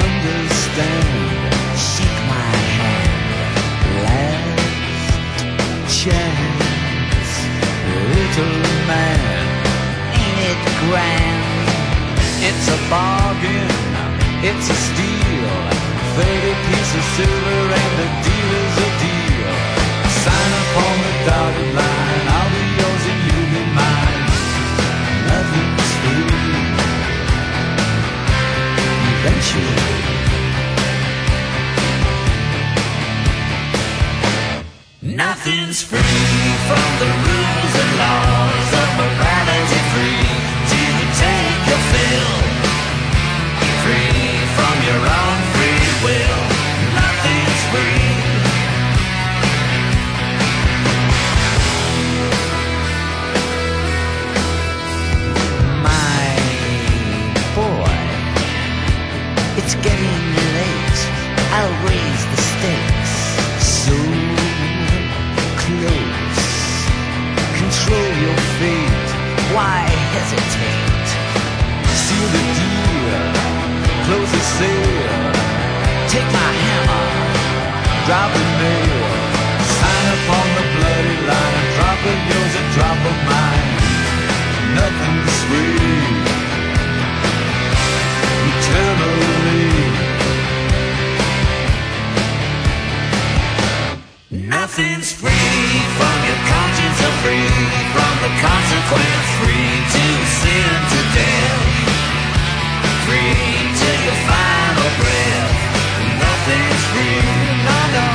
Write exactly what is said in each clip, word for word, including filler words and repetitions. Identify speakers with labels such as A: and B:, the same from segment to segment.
A: understand. Shake my hand. Last chance. Little man, ain't it grand? It's a bargain, it's a steal. Thirty pieces of silver and the deal is a deal. Sign upon the dotted line. I'll be yours and you'll be mine. Nothing's free. Eventually. Nothing's free from the rules and laws of morality. Free to take your fill. Free from your own free will. Nothing's free. My boy, it's getting late. I'll raise the stakes. So close. Control your fate. Why hesitate? Seal the deal. Close the sale. Take my hammer. Drop the nail. Sign upon the bloody line. A drop of yours, a drop of mine. Nothing's free. Eternally. Nothing's free from your conscience, or free from the consequence. Free to sin, to death. Free to your final breath. Nothing's free, no, no.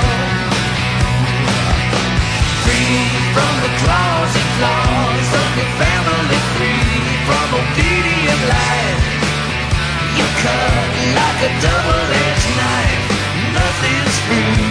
A: Free from the claws and claws of your family. Free from obedient life. You cut like a double-edged knife. Nothing's free.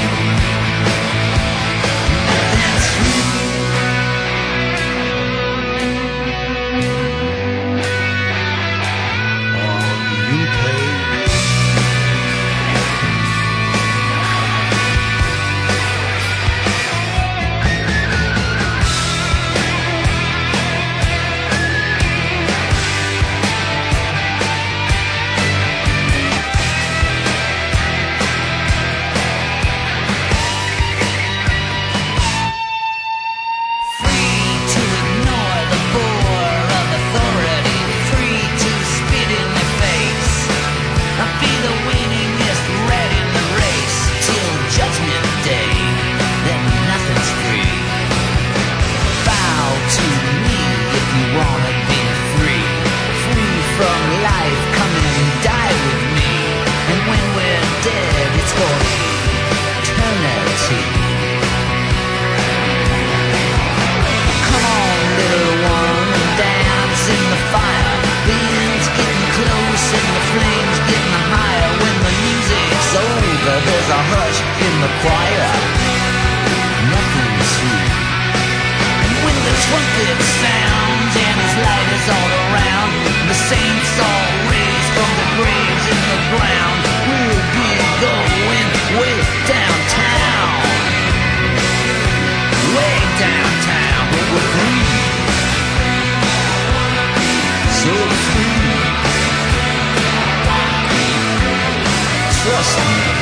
A: There's a hush in the choir. Nothing's sweet. And when the trumpet sounds and his light is all around, the saints all raise from the graves in the ground. We'll be going way downtown. Way downtown. We're free. So free. Trust me.